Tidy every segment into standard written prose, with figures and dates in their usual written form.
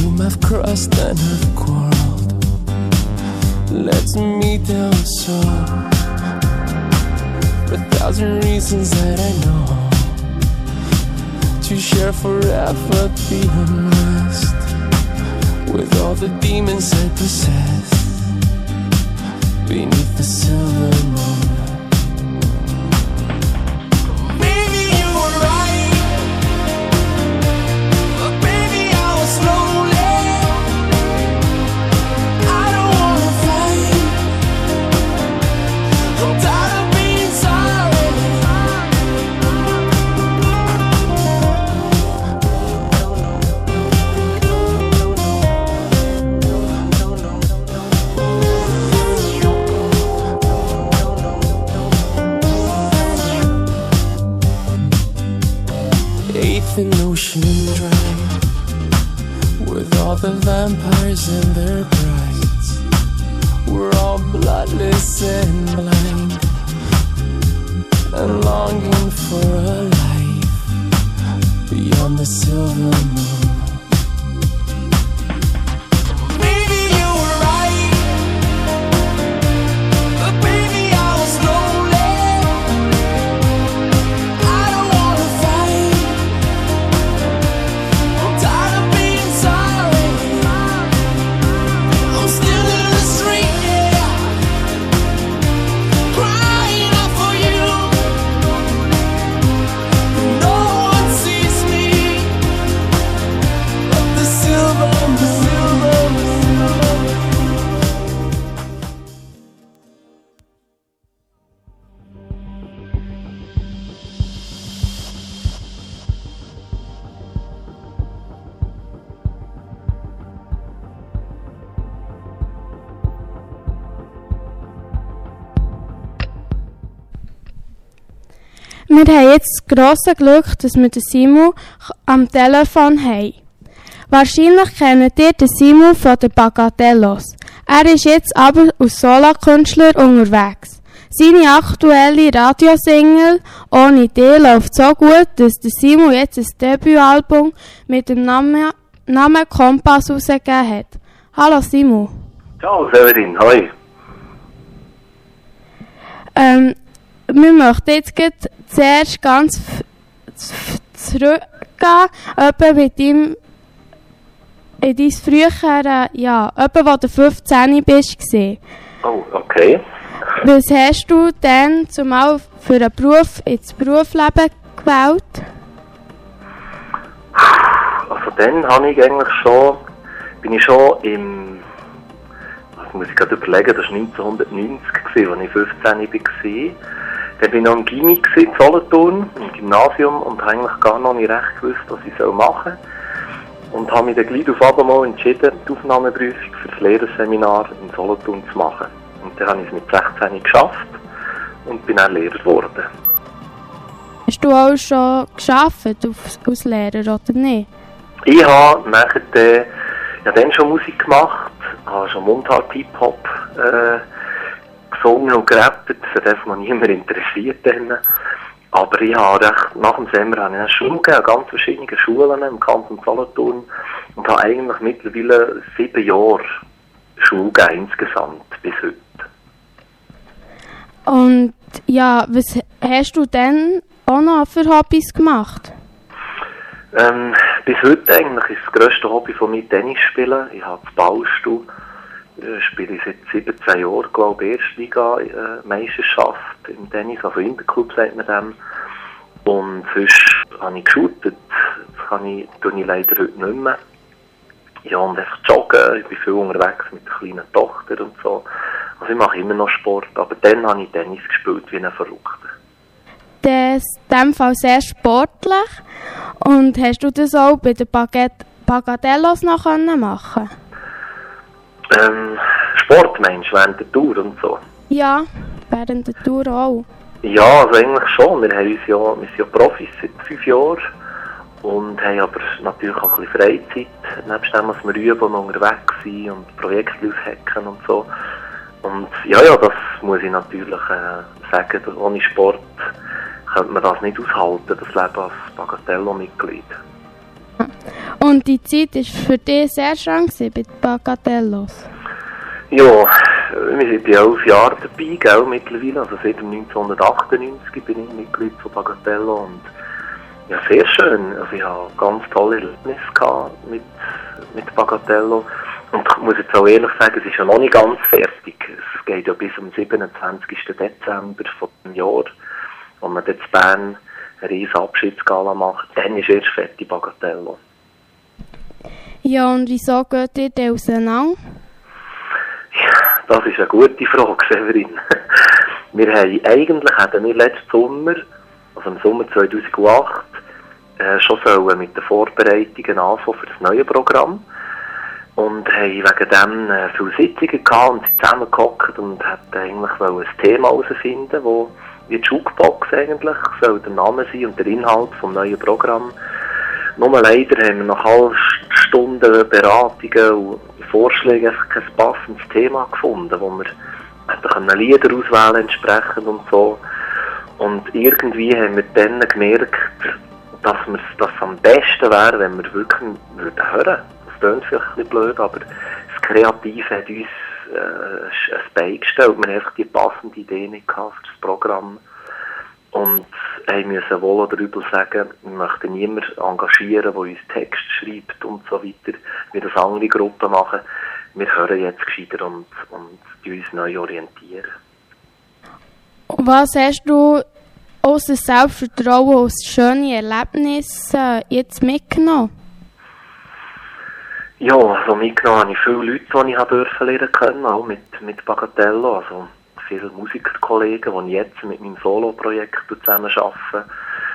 whom I've crossed and have quarreled, lets me down so. For 1,000 reasons that I know, to share forever the unrest with all the demons I possess beneath the silver moon. An ocean dry, with all the vampires and their brides. We're all bloodless and blind, and longing for a life beyond the silver moon. Wir haben jetzt das grosse Glück, dass wir den Simon am Telefon haben. Wahrscheinlich kennt ihr den Simon von den Bagatellos. Er ist jetzt aber als Solokünstler unterwegs. Seine aktuelle Radiosingle «Ohne dich» läuft so gut, dass der Simon jetzt ein Debütalbum mit dem Namen Kompass herausgegeben hat. Hallo Simon. Ciao Severin, hoi. Wir möchten jetzt zuerst ganz zurückgehen, etwa mit ihm in dein frühere Jahr, etwa wo du 15 bist. Oh, okay. Was hast du denn zumal für einen Beruf ins Berufsleben gewählt? Also dann habe ich eigentlich bin ich schon im, das muss ich gerade überlegen, das war 1990, als ich 15 war. Dann war ich noch im Gymi in Solothurn, im Gymnasium, und habe eigentlich gar noch nicht recht gewusst, was ich machen soll. Und habe mich dann gleich auf einmal entschieden, die Aufnahmeprüfung für das Lehrerseminar in Solothurn zu machen. Und dann habe ich es mit 16 geschafft und bin dann Lehrer geworden. Hast du auch schon gearbeitet als Lehrer, oder nicht? Ich habe nachher dann schon Musik gemacht, habe schon Mundart-Hip-Hop gesungen und gerappt. Das hat einfach noch niemand interessiert. Aber ich habe nach dem Sommer eine Schule gegeben, ganz verschiedene Schulen im Kanton Solothurn, und habe eigentlich mittlerweile 7 Jahre Schule gegeben, insgesamt, bis heute. Und ja, was hast du denn auch noch für Hobbys gemacht? Bis heute eigentlich ist das grösste Hobby von mir Tennis spielen. Ich habe das Ballstuhl. Spiele ich seit 17 Jahren, glaube ich, Erstliga-Meisterschaft im Tennis, also Interclub sagt man dem. Und sonst habe ich geshootet, das tue ich leider heute nicht mehr. Ja, und einfach joggen, ich bin viel unterwegs mit der kleinen Tochter und so. Also ich mache immer noch Sport, aber dann habe ich Tennis gespielt wie ein Verrückter. Das ist in diesem Fall sehr sportlich. Und hast du das auch bei den Bagatellos noch machen? Sport meinst du, während der Tour und so? Ja, während der Tour auch. Ja, also eigentlich schon. Wir sind ja Profis seit 5 Jahren und haben aber natürlich auch ein bisschen Freizeit, nebst dem, was wir üben und unterwegs sind und Projekte aushacken und so. Und ja, das muss ich natürlich sagen, ohne Sport könnte man das nicht aushalten, das Leben als Bagatello-Mitglied. Und die Zeit war für dich sehr schön bei Bagatellos? Ja, wir sind ja 11 Jahre dabei, gell, mittlerweile. Also seit 1998 bin ich Mitglied von Bagatello und ja, sehr schön. Also ich hatte ganz tolle Erlebnisse mit Bagatello. Und ich muss jetzt auch ehrlich sagen, es ist ja noch nicht ganz fertig. Es geht ja bis am 27. Dezember von dem Jahr, wo man jetzt in Bern eine riesige Abschiedsgala macht. Dann ist erst fertig Bagatello. Ja, und wieso geht ihr denn auseinander? Ja, das ist eine gute Frage, Severin. Hatten wir letzten Sommer, also im Sommer 2008, schon sollen mit den Vorbereitungen anfangen für das neue Programm. Und haben wegen dem viele Sitzungen gehabt und sind zusammengehockt und wollten eigentlich ein Thema herausfinden, wo wie die Jukebox eigentlich soll der Name sein und der Inhalt vom neuen Programm. Nur leider haben wir nach halben Stunden Beratungen und Vorschlägen einfach kein passendes Thema gefunden, wo wir hätten Lieder auswählen entsprechend und so. Und irgendwie haben wir dann gemerkt, dass es am besten wäre, wenn wir wirklich hören würden. Das klingt vielleicht ein bisschen blöd, aber das Kreative hat uns ein Bein gestellt. Wir haben einfach die passende Idee nicht gehabt für das Programm. Und müssen wohl oder übel sagen, wir möchten niemanden engagieren, der uns Text schreibt und so weiter, wie das andere Gruppen machen. Wir hören jetzt gescheiter und uns neu orientieren. Was hast du aus dem Selbstvertrauen, aus schönen Erlebnissen jetzt mitgenommen? Ja, also mitgenommen habe ich viele Leute, die ich lernen können, auch mit Bagatello. Also viele Musikerkollegen, die ich jetzt mit meinem Solo-Projekt zusammen arbeite.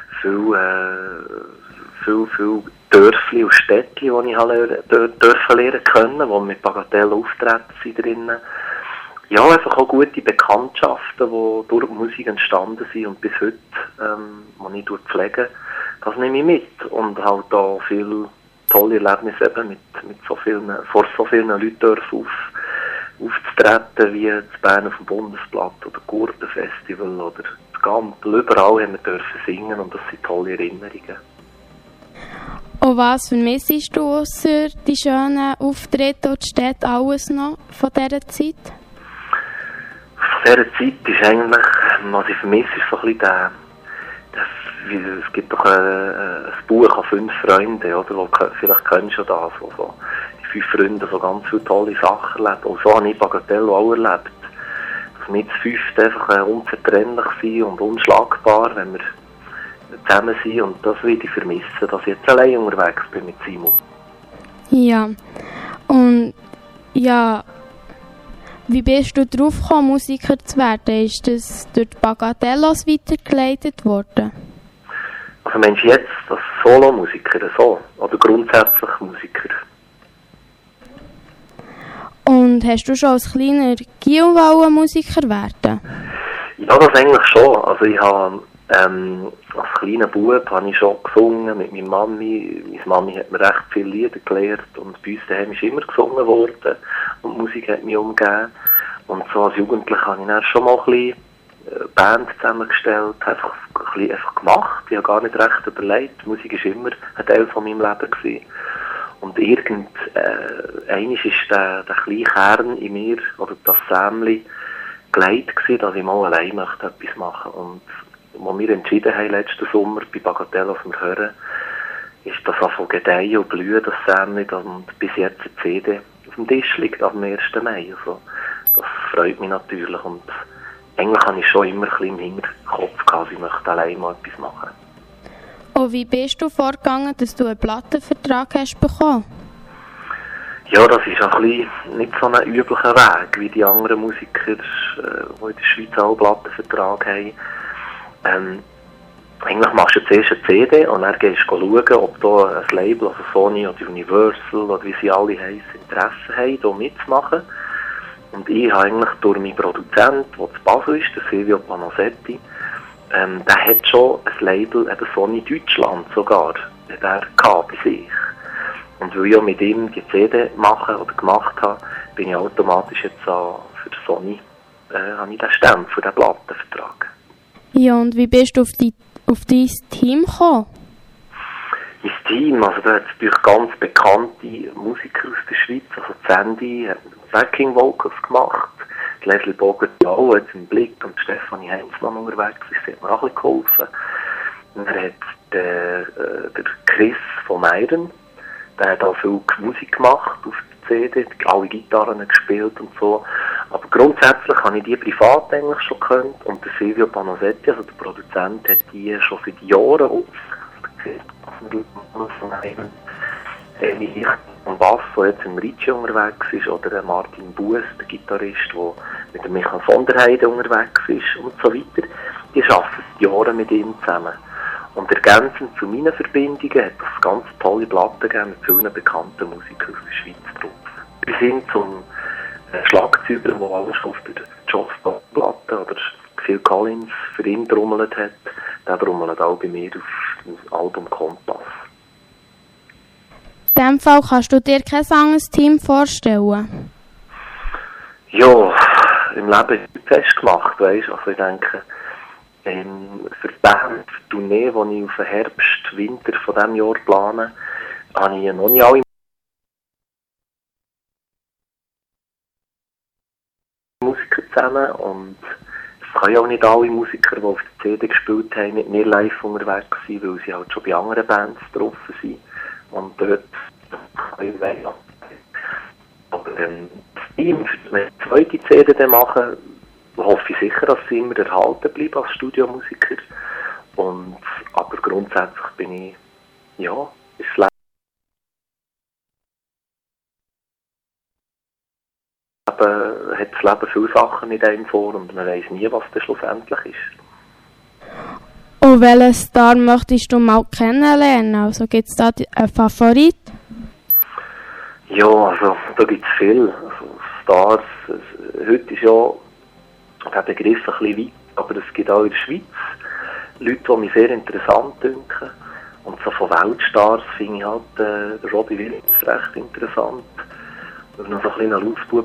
Viele Dörfli und Städtli, die ich dürfen lernen können, die mit Bagatello auftreten sind drinnen. Ja, einfach auch gute Bekanntschaften, die durch die Musik entstanden sind und bis heute, die ich pflege, das nehme ich mit. Und halt auch viele tolle Erlebnisse eben vor so vielen Leuten dürfen aufzutreten, wie das Bern auf dem Bundesblatt oder Gurtenfestival oder das Gampel. Überall haben wir dürfen singen und das sind tolle Erinnerungen. Und was vermisst du ausser die schönen Auftritte und die Städte alles noch von dieser Zeit? Von dieser Zeit ist eigentlich, was ich vermisse, ist so ein bisschen es gibt doch ein Buch an 5 Freunde, oder? Wo, vielleicht kennst du das, wo so die 5 Freunde so ganz viele tolle Sachen erleben. Und so habe ich Bagatello auch erlebt. Dass wir zu 5 einfach unzertrennlich sind und unschlagbar, wenn wir zusammen sind. Und das würde ich vermissen, dass ich jetzt allein unterwegs bin mit Simon. Ja, und ja, wie bist du darauf gekommen, Musiker zu werden? Ist das durch die Bagatellos weitergeleitet worden? Also meinst du jetzt als Solo-Musiker so? Oder grundsätzlich Musiker? Und hast du schon als kleiner Gil Musiker werden? Ja, das eigentlich schon. Also ich habe als kleiner Bub habe ich schon gesungen mit meiner Mami. Meine Mami hat mir recht viele Lieder gelehrt und bei uns daheim ist immer gesungen worden und die Musik hat mich umgegeben. Und so als Jugendlicher habe ich dann schon mal ein bisschen Band zusammengestellt, einfach gemacht. Ich habe gar nicht recht überlegt. Die Musik war immer ein Teil von meinem Leben gewesen. Und einmal ist der kleine Kern in mir, oder das Sämli, geleitet gewesen, dass ich mal allein möchte etwas machen. Und als wir entschieden haben, letzten Sommer bei Bagatello, was wir hören, ist das von gedeihen und blühen, das Sämli, und bis jetzt eine CD auf dem Tisch liegt am 1. Mai. Also, das freut mich natürlich. Und eigentlich habe ich schon immer ein bisschen im Hinterkopf gehabt, ich möchte allein mal etwas machen. Und wie bist du vorgegangen, dass du einen Plattenvertrag hast bekommen? Ja, das ist ein bisschen nicht so ein üblicher Weg, wie die anderen Musiker, die in der Schweiz auch einen Plattenvertrag haben. Eigentlich machst du zuerst eine CD und dann gehst du schauen, ob da ein Label, also Sony oder Universal oder wie sie alle heissen, Interesse haben, hier mitzumachen. Und ich habe eigentlich durch meinen Produzenten, der zu Basel ist, der Silvio Panosetti, der hat schon ein Label, eben Sony Deutschland sogar, der bei sich. Und weil ich auch mit ihm die CD machen oder gemacht habe, bin ich automatisch jetzt auch für Sony, habe ich den Stempel für den Plattenvertrag. Ja, und wie bist du auf dein Team gekommen? Mein Team, also da hat es natürlich ganz bekannte Musiker aus der Schweiz, also Sandy hat Backing Vocals gemacht, die Leslie Bogert auch, hat im Blick und Stefanie Heinzmann unterwegs ist, sie hat mir auch ein bisschen geholfen. Und dann hat der Chris von Meiren, der hat auch viel Musik gemacht auf der CD, alle Gitarren gespielt und so. Aber grundsätzlich habe ich die privat eigentlich schon gekannt und der Silvio Panosetti, also der Produzent, hat die schon seit Jahren aufgesehen. Und Bass, der jetzt im Ricci unterwegs ist, oder der Martin Buess, der Gitarrist, der mit dem Michael von der Heide unterwegs ist und so weiter, die arbeiten seit Jahren mit ihm zusammen. Und ergänzend zu meinen Verbindungen hat es ganz tolle Platten gegeben mit vielen bekannten Musikern aus der Schweiz drauf. Bis hin zum Schlagzeuger, der alles auf der Joss-Platte oder Phil Collins für ihn trommelt hat, der trommelt auch bei mir auf dem Album Kompass. In diesem Fall kannst du dir kein anderes Team vorstellen? Ja, im Leben ist es festgemacht, weißt du. Also ich denke, für die Band, für die Tournee, die ich auf den Herbst, Winter von diesem Jahr plane, habe ich noch nicht alle Musiker zusammen und es können auch nicht alle Musiker, die auf der CD gespielt haben, mit mir live unterwegs sein, weil sie halt schon bei anderen Bands getroffen sind und dort können wir wählen. Aber das Team, wenn wir die zweite CD dann machen, hoffe ich sicher, dass sie immer erhalten bleiben als Studiomusiker. Aber grundsätzlich bin ich, ja, hat das Leben viele Sachen in einem vor und man weiss nie, was das schlussendlich ist. Und welchen Star möchtest du mal kennenlernen? Also gibt es da einen Favorit? Ja, also da gibt es viel. Also Stars, heute ist ja der Begriff ein bisschen weit, aber es gibt auch in der Schweiz Leute, die mich sehr interessant finden. Und so von Weltstars finde ich halt Robbie Williams recht interessant. Und noch so ein kleiner Laufbub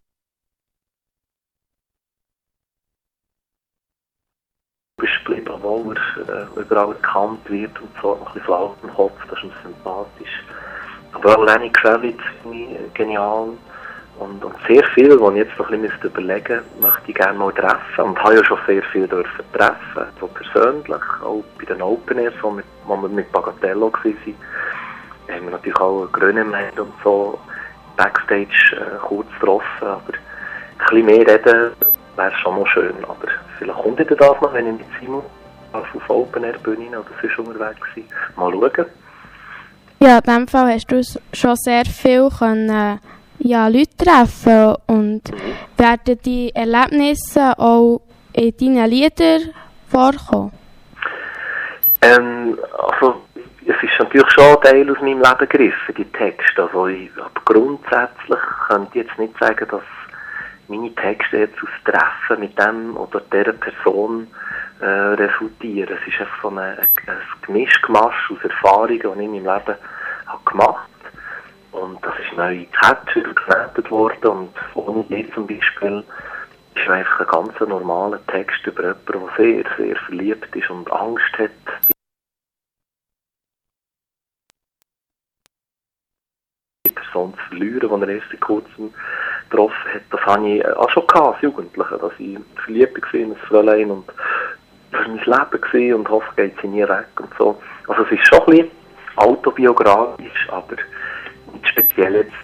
ist geblieben, obwohl er überall erkannt wird und so ein bisschen flau im Kopf, das ist ihm sympathisch. Aber auch Lenny Kravitz finde ich genial. Und sehr viel, was ich jetzt noch ein bisschen überlegen müsste, möchte ich gerne mal treffen. Und habe ja schon sehr viel treffen, so persönlich, auch bei den Open Airs, wo wir mit Bagatello waren. Haben wir natürlich auch Grönemeyer und so Backstage kurz getroffen. Aber ein bisschen mehr reden wäre schon noch schön. Aber vielleicht kommt ihr das noch, wenn ich mit Simon auf Open Air Bühnen oder sonst unterwegs bin. Mal schauen. Ja, in diesem Fall hast du schon sehr viel können, Leute treffen und werden die Erlebnisse auch in deinen Liedern vorkommen? Also, es ist natürlich schon ein Teil aus meinem Leben gegriffen, die Texte. Also, aber grundsätzlich könnte ich jetzt nicht sagen, dass meine Texte jetzt aus Treffen mit dem oder dieser Person resultieren. Es ist einfach so ein Gemischgemasch aus Erfahrungen, die ich in meinem Leben habe gemacht habe. Und das ist neu gecatcht und geknetet worden und ohne die zum Beispiel ist einfach ein ganz normaler Text über jemanden, der sehr, sehr verliebt ist und Angst hat, die Person zu verlieren, die er erst in kurzem getroffen hat. Das habe ich auch schon gehabt als Jugendlicher, dass ich verliebt war in ein Fräulein und das war mein Leben gewesen und hoffe, geht sie nie weg und so. Also es ist schon ein bisschen autobiografisch, aber nicht speziell jetzt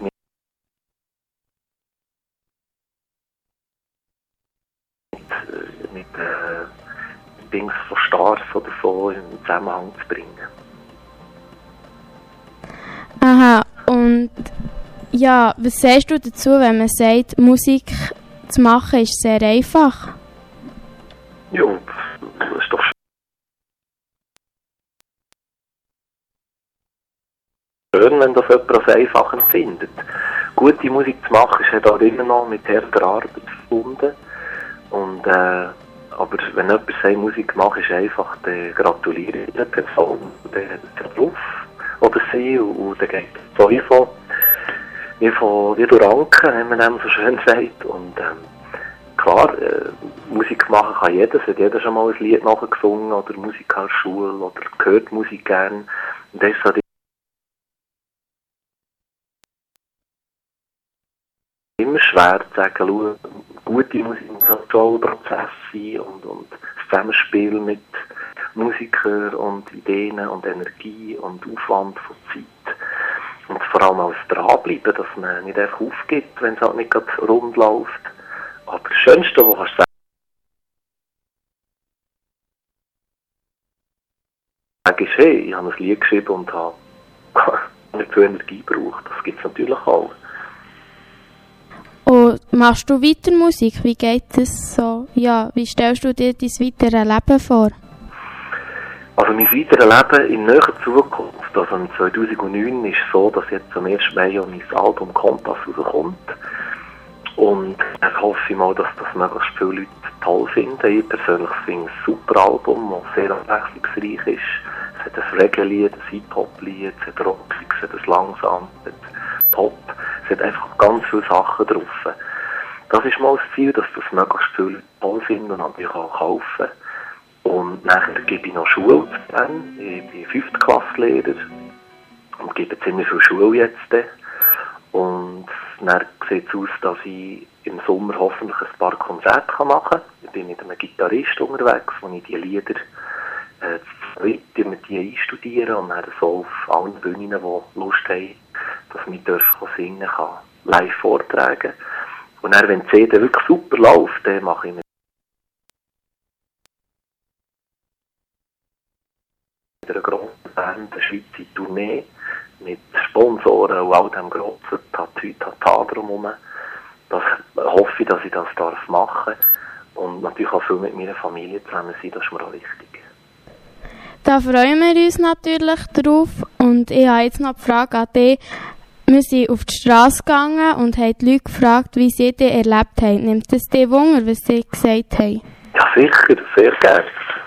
mit Dings von Stars oder so in Zusammenhang zu bringen. Aha, und ja, was sagst du dazu, wenn man sagt, Musik zu machen ist sehr einfach? Ja, das ist doch schön, wenn das jemand als einfach empfindet. Gute Musik zu machen ist halt auch immer noch mit harter Arbeit verbunden. Und, aber wenn jemand sagt, Musik machen ist einfach, dann gratuliere ich der Person, der Beruf oder sie, und dann geht es so wie durch Ranken, wenn man dem so schön sagt. Und klar, Musik machen kann jeder, es hat jeder schon mal ein Lied nachgesungen oder Musik an der Schule oder hört Musik gern. Und das ist immer schwer zu sagen, schau, gute Musik muss halt schon ein Prozess sein und das Zusammenspiel mit Musikern und Ideen und Energie und Aufwand von Zeit. Und vor allem auch das Dranbleiben, dass man nicht einfach aufgibt, wenn es halt nicht gerade rund läuft. Aber das Schönste, was kannst du sagen, ist, hey, ich habe ein Lied geschrieben und habe nicht viel Energie gebraucht. Das gibt es natürlich auch. Und machst du weiter Musik? Wie geht es so? Ja, wie stellst du dir dein weiteres Leben vor? Also mein weiteres Leben in näherer Zukunft, also im 2009, ist so, dass jetzt am 1. Mai mein Album Kompass rauskommt. Und ich hoffe mal, dass das möglichst viele Leute toll finden. Ich persönlich finde es ein super Album, das sehr abwechslungsreich ist. Es hat ein Reggae-Lied, ein Hip-Hop-Lied, es hat Rock, es hat ein Langsam, es hat Pop. Es hat einfach ganz viele Sachen drauf. Das ist mal das Ziel, dass das möglichst viele Leute toll finden und natürlich auch kaufen. Und nachher gebe ich noch Schule zu Bern. Ich bin 5. Klasslehrer und gebe ziemlich viel Schule jetzt. Und dann sieht es aus, dass ich im Sommer hoffentlich ein paar Konzerte machen kann. Ich bin mit einem Gitarrist unterwegs, wo ich die Lieder mit die einstudieren und dann so auf allen Bühnen, die Lust haben, dass wir singen kann, live vortragen. Und dann, wenn die CD wirklich super läuft, dann mache ich mit einer grossen Band eine Schweizer Tournee mit Sponsoren und all dem grossen Tatütata drumherum. Das hoffe ich, dass ich das machen darf. Und natürlich auch viel mit meiner Familie zusammen sein, das ist mir auch wichtig. Da freuen wir uns natürlich drauf. Und ich habe jetzt noch die Frage an dich. Wir sind auf die Straße gegangen und haben die Leute gefragt, wie sie dich erlebt haben. Nimmt es dich Wunder, was sie gesagt haben? Ja, sicher, sehr gerne.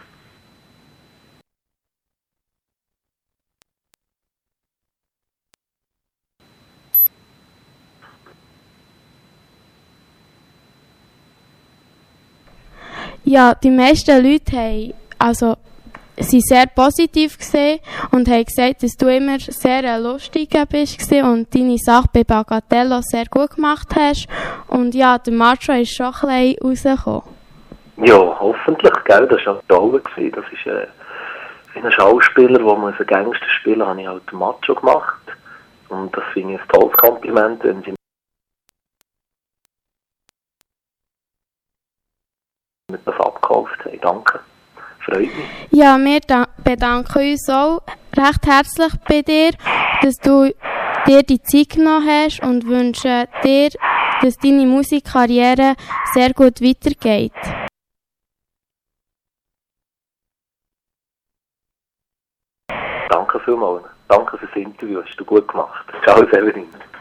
Ja, die meisten Leute sind sehr positiv gesehen und haben gesagt, dass du immer sehr lustiger bist und deine Sache bei Bagatelle sehr gut gemacht hast. Und ja, der Macho ist schon ein bisschen rausgekommen. Ja, hoffentlich, gell? Das war toll. Das ist ein Schauspieler, der muss einen Gangster spielen, habe ich halt den Macho gemacht. Und das finde ich ein tolles Kompliment, wenn sie mir das abgekauft haben. Danke. Freut mich. Ja, wir bedanken uns auch recht herzlich bei dir, dass du dir die Zeit genommen hast und wünschen dir, dass deine Musikkarriere sehr gut weitergeht. Danke vielmals. Danke fürs Interview. Hast du gut gemacht. Ciao, Severin.